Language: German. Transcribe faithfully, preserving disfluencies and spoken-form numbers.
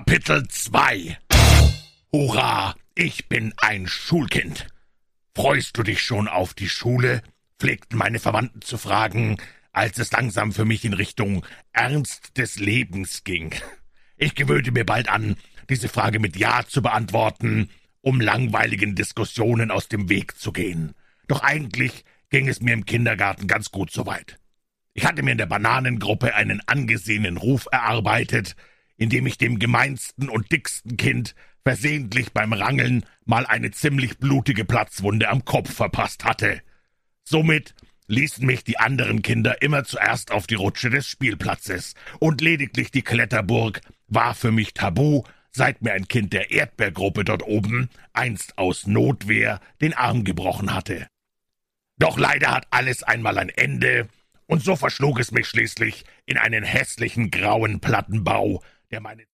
Kapitel zwei. Hurra, ich bin ein Schulkind. Freust du dich schon auf die Schule? Pflegten meine Verwandten zu fragen, als es langsam für mich in Richtung Ernst des Lebens ging. Ich gewöhnte mir bald an, diese Frage mit Ja zu beantworten, um langweiligen Diskussionen aus dem Weg zu gehen. Doch eigentlich ging es mir im Kindergarten ganz gut soweit. Ich hatte mir in der Bananengruppe einen angesehenen Ruf erarbeitet, indem ich dem gemeinsten und dicksten Kind versehentlich beim Rangeln mal eine ziemlich blutige Platzwunde am Kopf verpasst hatte. Somit ließen mich die anderen Kinder immer zuerst auf die Rutsche des Spielplatzes, und lediglich die Kletterburg war für mich tabu, seit mir ein Kind der Erdbeergruppe dort oben einst aus Notwehr den Arm gebrochen hatte. Doch leider hat alles einmal ein Ende, und so verschlug es mich schließlich in einen hässlichen grauen Plattenbau, der meine